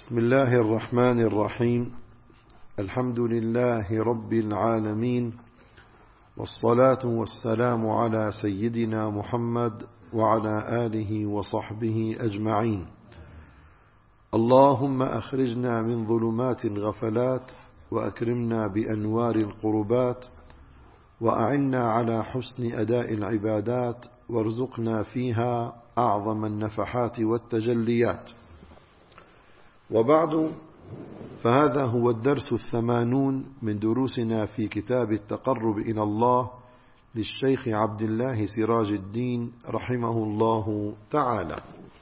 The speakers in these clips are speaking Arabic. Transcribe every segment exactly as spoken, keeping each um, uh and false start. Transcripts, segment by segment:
بسم الله الرحمن الرحيم. الحمد لله رب العالمين، والصلاة والسلام على سيدنا محمد وعلى آله وصحبه أجمعين. اللهم أخرجنا من ظلمات الغفلات وأكرمنا بأنوار القربات، وأعنا على حسن أداء العبادات، وارزقنا فيها أعظم النفحات والتجليات. وبعد، فهذا هو الدرس الثمانون من دروسنا في كتاب التقرب إلى الله للشيخ عبد الله سراج الدين رحمه الله تعالى.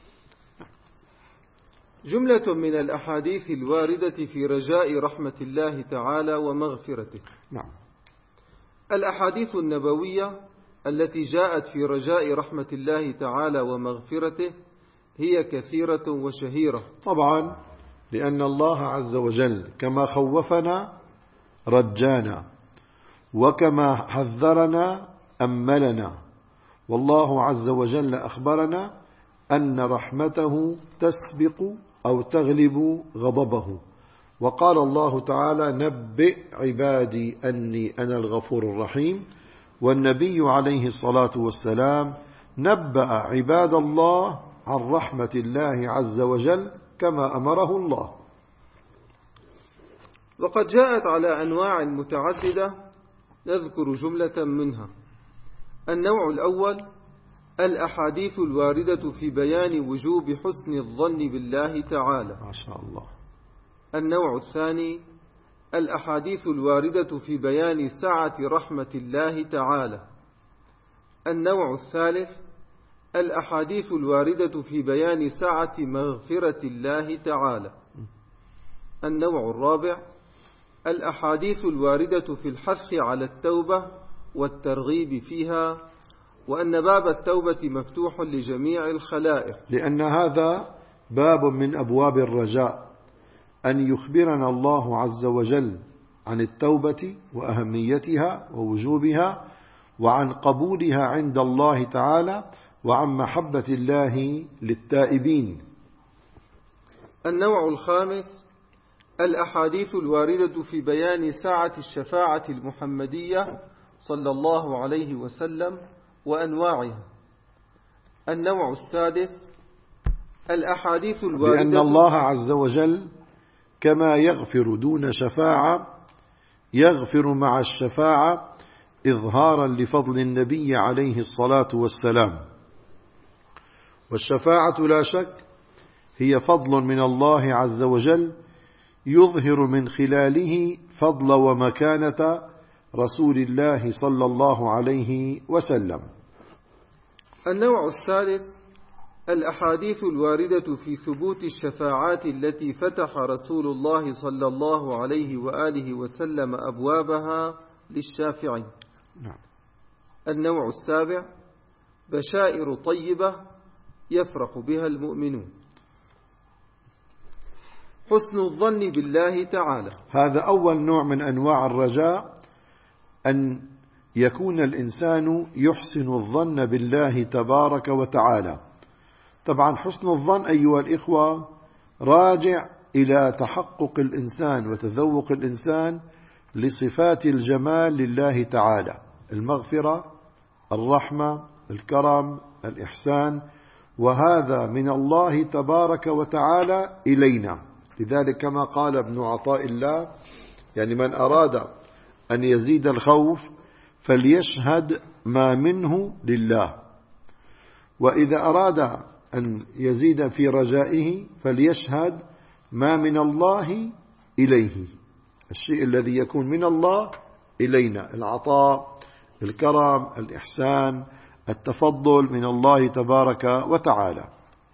جملة من الأحاديث الواردة في رجاء رحمة الله تعالى ومغفرته. نعم. الأحاديث النبوية التي جاءت في رجاء رحمة الله تعالى ومغفرته هي كثيرة وشهيرة، طبعا لأن الله عز وجل كما خوفنا رجانا، وكما حذرنا أملنا، والله عز وجل أخبرنا أن رحمته تسبق أو تغلب غضبه، وقال الله تعالى: نبئ عبادي أني أنا الغفور الرحيم. والنبي عليه الصلاة والسلام نبأ عباد الله عن رحمة الله عز وجل كما أمره الله. وقد جاءت على أنواع متعددة، نذكر جملة منها. النوع الأول: الأحاديث الواردة في بيان وجوب حسن الظن بالله تعالى. ما شاء الله. النوع الثاني: الأحاديث الواردة في بيان سعة رحمة الله تعالى. النوع الثالث: الأحاديث الواردة في بيان سعة مغفرة الله تعالى. النوع الرابع: الأحاديث الواردة في الحث على التوبة والترغيب فيها، وأن باب التوبة مفتوح لجميع الخلائق، لأن هذا باب من أبواب الرجاء، أن يخبرنا الله عز وجل عن التوبة وأهميتها ووجوبها، وعن قبولها عند الله تعالى، وعن محبة الله للتائبين. النوع الخامس: الأحاديث الواردة في بيان سعة الشفاعة المحمدية صلى الله عليه وسلم وأنواعها. النوع السادس: الأحاديث الواردة لأن الله عز وجل كما يغفر دون شفاعة يغفر مع الشفاعة، إظهارا لفضل النبي عليه الصلاة والسلام. والشفاعة لا شك هي فضل من الله عز وجل، يظهر من خلاله فضل ومكانة رسول الله صلى الله عليه وسلم. النوع الثالث: الأحاديث الواردة في ثبوت الشفاعات التي فتح رسول الله صلى الله عليه وآله وسلم أبوابها للشافعين. نعم. النوع السابع: بشائر طيبة يفرح بها المؤمنون. حسن الظن بالله تعالى، هذا أول نوع من أنواع الرجاء، أن يكون الإنسان يحسن الظن بالله تبارك وتعالى. طبعا حسن الظن أيها الإخوة راجع إلى تحقق الإنسان وتذوق الإنسان لصفات الجمال لله تعالى: المغفرة، الرحمة، الكرم، الإحسان، وهذا من الله تبارك وتعالى إلينا. لذلك كما قال ابن عطاء الله، يعني من أراد أن يزيد الخوف فليشهد ما منه لله، وإذا أراد أن يزيد في رجائه فليشهد ما من الله إليه، الشيء الذي يكون من الله إلينا: العطاء، الكرم، الإحسان، التفضل من الله تبارك وتعالى.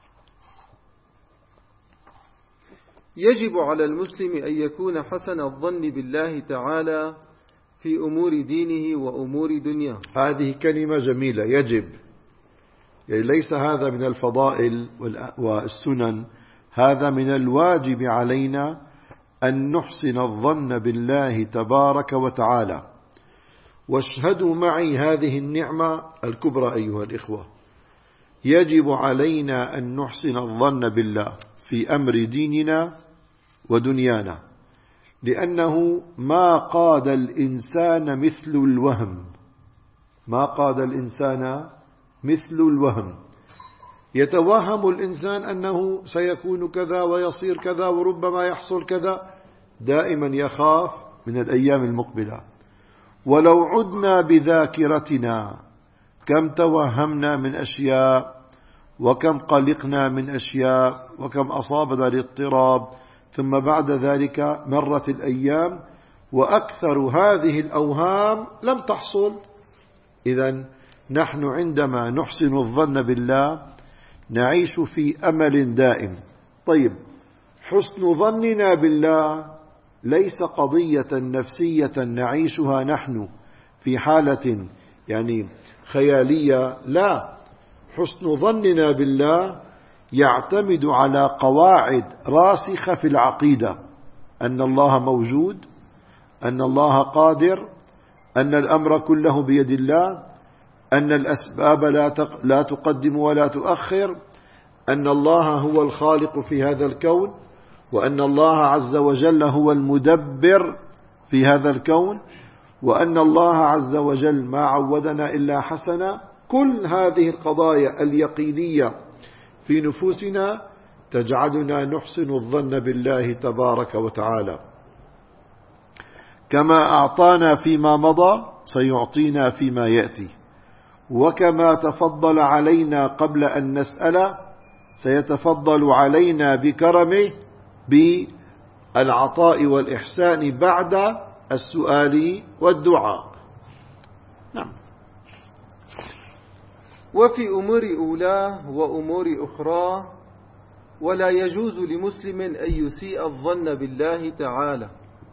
يجب على المسلم أن يكون حسن الظن بالله تعالى في أمور دينه وأمور دنياه. هذه كلمة جميلة، يجب، يعني ليس هذا من الفضائل والسنن، هذا من الواجب علينا أن نحسن الظن بالله تبارك وتعالى. واشهدوا معي هذه النعمة الكبرى أيها الإخوة. يجب علينا أن نحسن الظن بالله في أمر ديننا ودنيانا، لأنه ما قاد الإنسان مثل الوهم، ما قاد الإنسان مثل الوهم. يتوهم الإنسان أنه سيكون كذا ويصير كذا وربما يحصل كذا، دائما يخاف من الأيام المقبلة. ولو عدنا بذاكرتنا كم توهمنا من أشياء، وكم قلقنا من أشياء، وكم أصابنا الاضطراب، ثم بعد ذلك مرت الأيام وأكثر هذه الأوهام لم تحصل. إذن نحن عندما نحسن الظن بالله نعيش في أمل دائم. طيب، حسن ظننا بالله ليس قضية نفسية نعيشها نحن في حالة يعني خيالية، لا، حسن ظننا بالله يعتمد على قواعد راسخة في العقيدة: أن الله موجود، أن الله قادر، أن الأمر كله بيد الله، أن الأسباب لا تقدم ولا تؤخر، أن الله هو الخالق في هذا الكون، وأن الله عز وجل هو المدبر في هذا الكون، وأن الله عز وجل ما عودنا إلا حسنا. كل هذه القضايا اليقينية في نفوسنا تجعلنا نحسن الظن بالله تبارك وتعالى. كما أعطانا فيما مضى سيعطينا فيما يأتي، وكما تفضل علينا قبل أن نسأل سيتفضل علينا بكرمه بالعطاء والإحسان بعد السؤال والدعاء. نعم. وفي أمور أولاه وأمور أخرى، ولا يجوز لمسلم أن يسيء الظن بالله تعالى،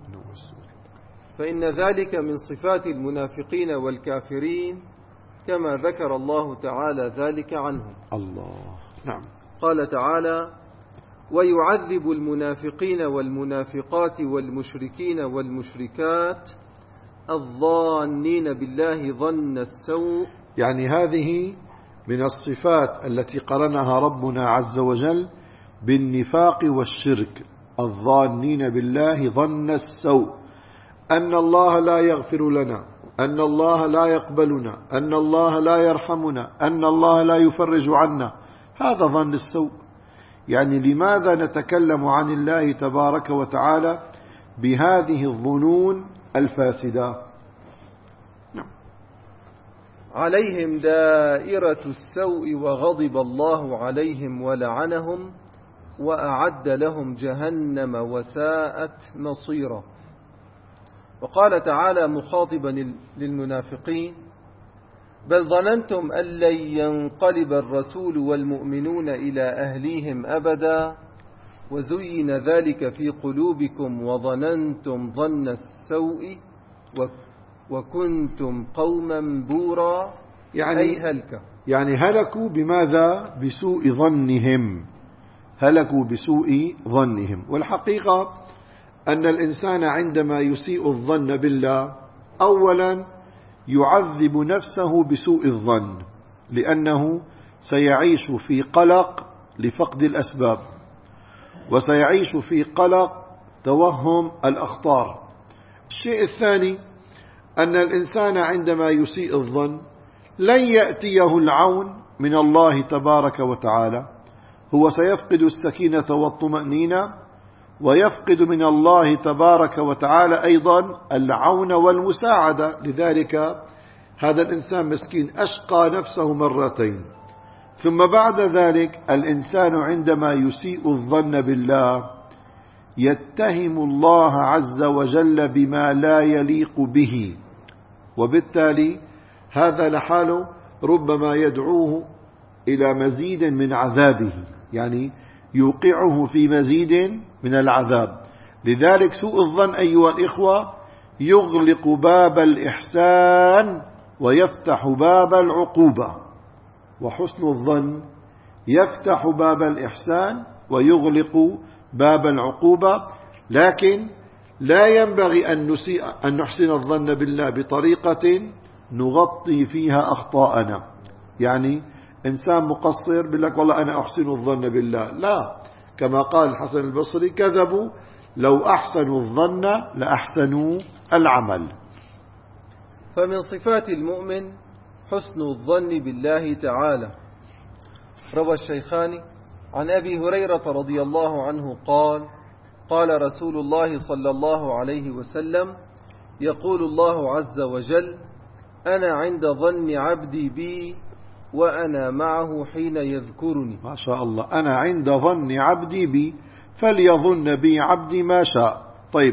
فإن ذلك من صفات المنافقين والكافرين، كما ذكر الله تعالى ذلك عنهم. الله. نعم. قال تعالى: ويعذب المنافقين والمنافقات والمشركين والمشركات الظانين بالله ظن السوء. يعني هذه من الصفات التي قرنها ربنا عز وجل بالنفاق والشرك: الظانين بالله ظن السوء، أن الله لا يغفر لنا، أن الله لا يقبلنا، أن الله لا يرحمنا، أن الله لا يفرج عنا. هذا ظن السوء. يعني لماذا نتكلم عن الله تبارك وتعالى بهذه الظنون الفاسدة؟ نعم. عليهم دائرة السوء وغضب الله عليهم ولعنهم وأعد لهم جهنم وساءت مصيرا. وقال تعالى مخاطبا للمنافقين: بل ظننتم أن لن ينقلب الرسول والمؤمنون إلى أهليهم أبدا وزين ذلك في قلوبكم وظننتم ظن السوء وكنتم قوما بورا. يعني أي هلكة. يعني هلكوا بماذا؟ بسوء ظنهم، هلكوا بسوء ظنهم. والحقيقة أن الإنسان عندما يسيء الظن بالله أولا يعذب نفسه بسوء الظن، لأنه سيعيش في قلق لفقد الأسباب، وسيعيش في قلق توهم الأخطار. الشيء الثاني أن الإنسان عندما يسيء الظن لن يأتيه العون من الله تبارك وتعالى، هو سيفقد السكينة والطمأنينة، ويفقد من الله تبارك وتعالى أيضا العون والمساعدة. لذلك هذا الإنسان مسكين أشقى نفسه مرتين. ثم بعد ذلك الإنسان عندما يسيء الظن بالله يتهم الله عز وجل بما لا يليق به، وبالتالي هذا لحاله ربما يدعوه إلى مزيد من عذابه، يعني يوقعه في مزيد من العذاب. لذلك سوء الظن أيها الإخوة يغلق باب الإحسان ويفتح باب العقوبة، وحسن الظن يفتح باب الإحسان ويغلق باب العقوبة. لكن لا ينبغي أن نسيء أن نحسن الظن بالله بطريقة نغطي فيها أخطاءنا. يعني إنسان مقصر بيقول لك والله أنا أحسن الظن بالله، لا، كما قال الحسن البصري: كذبوا لو أحسنوا الظن لأحسنوا العمل. فمن صفات المؤمن حسن الظن بالله تعالى. روى الشيخان عن أبي هريرة رضي الله عنه قال: قال رسول الله صلى الله عليه وسلم: يقول الله عز وجل: أنا عند ظن عبدي بي وأنا معه حين يذكرني. ما شاء الله. أنا عند ظن عبدي بي فليظن بي عبدي ما شاء. طيب،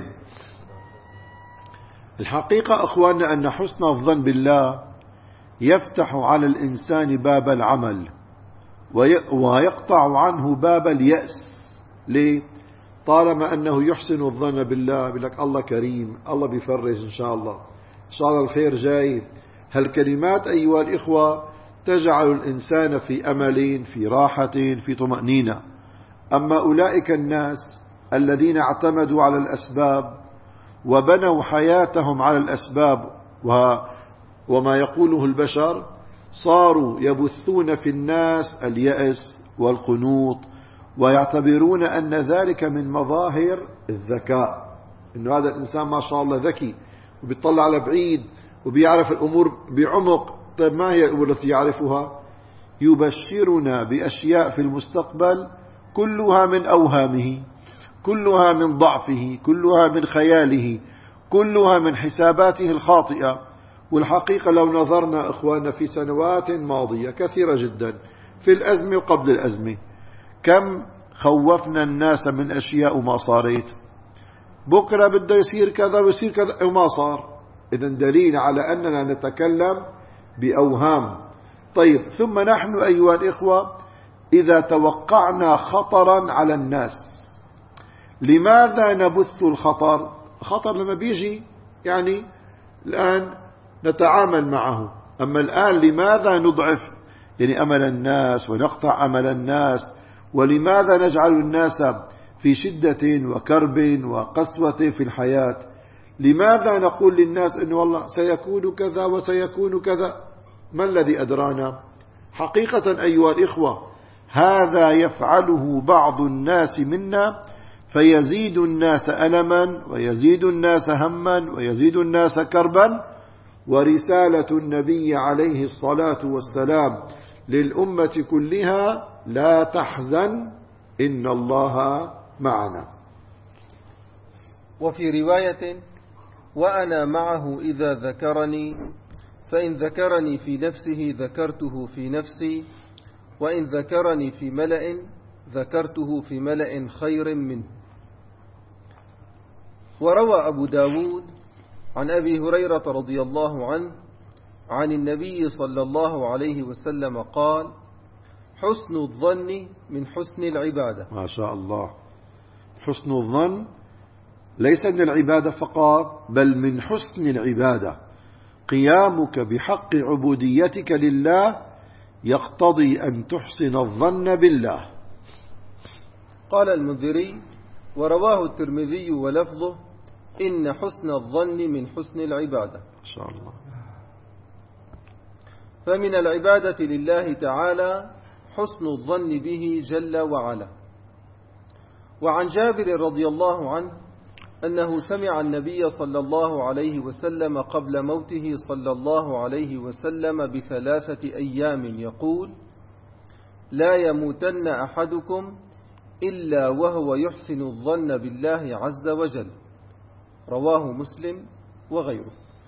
الحقيقة أخواننا أن حسن الظن بالله يفتح على الإنسان باب العمل ويقطع عنه باب اليأس. ليه؟ طالما أنه يحسن الظن بالله، بيقول لك الله كريم، الله بيفرج إن شاء الله، إن شاء الله الخير جاي. هالكلمات أيها الإخوة تجعل الإنسان في أمل، في راحة، في طمأنينة. أما أولئك الناس الذين اعتمدوا على الأسباب وبنوا حياتهم على الأسباب وما يقوله البشر، صاروا يبثون في الناس اليأس والقنوط، ويعتبرون أن ذلك من مظاهر الذكاء، إنه هذا الإنسان ما شاء الله ذكي وبيطلع على بعيد وبيعرف الأمور بعمق. طيب، ما هي الأمور التي يعرفها؟ يبشرنا بأشياء في المستقبل كلها من أوهامه، كلها من ضعفه، كلها من خياله، كلها من حساباته الخاطئة. والحقيقة لو نظرنا إخواننا في سنوات ماضية كثيرة جدا، في الأزمة وقبل الأزمة، كم خوفنا الناس من أشياء وما صارت. بكرة بده يصير كذا ويصير كذا وما صار. إذن دليل على أننا نتكلم بأوهام. طيب، ثم نحن أيها الإخوة إذا توقعنا خطرا على الناس، لماذا نبث الخطر؟ الخطر لما بيجي يعني الآن نتعامل معه. أما الآن لماذا نضعف يعني أمل الناس ونقطع أمل الناس؟ ولماذا نجعل الناس في شدة وكرب وقسوة في الحياة؟ لماذا نقول للناس إنه والله سيكون كذا وسيكون كذا؟ ما الذي أدرانا؟ حقيقة أيها الإخوة هذا يفعله بعض الناس منا، فيزيد الناس ألما ويزيد الناس هما ويزيد الناس كربا. ورسالة النبي عليه الصلاة والسلام للأمة كلها: لا تحزن إن الله معنا. وفي رواية: وأنا معه إذا ذكرني، فإن ذكرني في نفسه ذكرته في نفسي، وإن ذكرني في ملأ ذكرته في ملأ خير منه. وروى أبو داود عن أبي هريرة رضي الله عنه عن النبي صلى الله عليه وسلم قال: حسن الظن من حسن العبادة. ما شاء الله. حسن الظن ليس من العبادة فقط، بل من حسن العبادة. قيامك بحق عبوديتك لله يقتضي أن تحسن الظن بالله. قال المنذري: ورواه الترمذي ولفظه: إن حسن الظن من حسن العبادة. ما شاء الله. فمن العبادة لله تعالى حسن الظن به جل وعلا. وعن جابر رضي الله عنه أنه سمع النبي صلى الله عليه وسلم قبل موته صلى الله عليه وسلم بثلاثة أيام يقول: لا يموتن أحدكم إلا وهو يحسن الظن بالله عز وجل. رواه مسلم وغيره.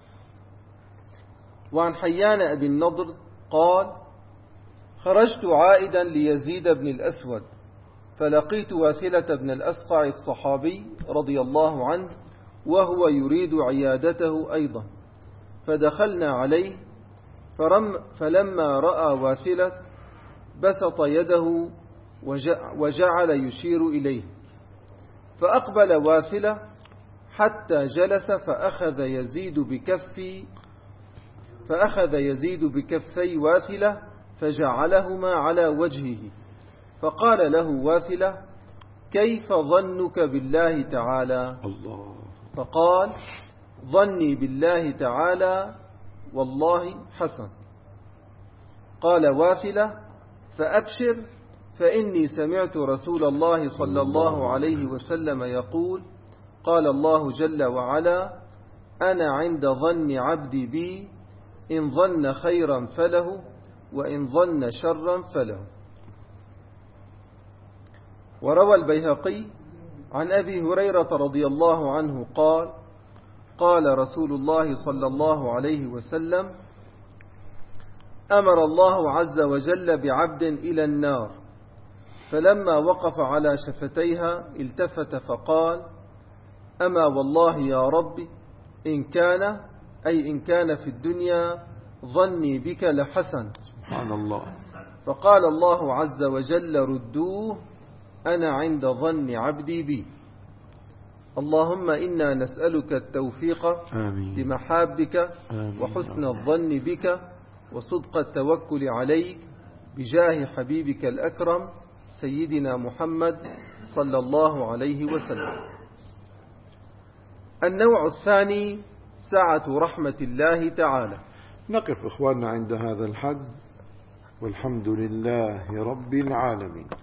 وعن حيان أبي النضر قال: خرجت عائدا ليزيد بن الأسود، فلقيت واثلة بن الأسقع الصحابي رضي الله عنه وهو يريد عيادته أيضا، فدخلنا عليه، فرم فلما رأى واثلة بسط يده وجعل يشير إليه، فأقبل واثلة حتى جلس فأخذ يزيد بكفي فأخذ يزيد بكفي واثلة فجعلهما على وجهه، فقال له واثلة: كيف ظنك بالله تعالى؟ الله. فقال: ظني بالله تعالى والله حسن. قال واثلة: فأبشر، فإني سمعت رسول الله صلى الله عليه وسلم يقول: قال الله جل وعلا: أنا عند ظن عبدي بي إن ظن خيرا فله وإن ظن شرا فله. وروى البيهقي عن أبي هريرة رضي الله عنه قال: قال رسول الله صلى الله عليه وسلم: أمر الله عز وجل بعبد إلى النار، فلما وقف على شفتيها التفت فقال: أما والله يا رب إن كان أي إن كان في الدنيا ظني بك لحسن. سبحان الله. فقال الله عز وجل: ردوه، أنا عند ظن عبدي بي. اللهم إنا نسألك التوفيق آمين. لمحابك آمين. وحسن الظن بك وصدق التوكل عليك بجاه حبيبك الأكرم سيدنا محمد صلى الله عليه وسلم. النوع الثاني سعة رحمة الله تعالى. نقف إخواننا عند هذا الحد، والحمد لله رب العالمين.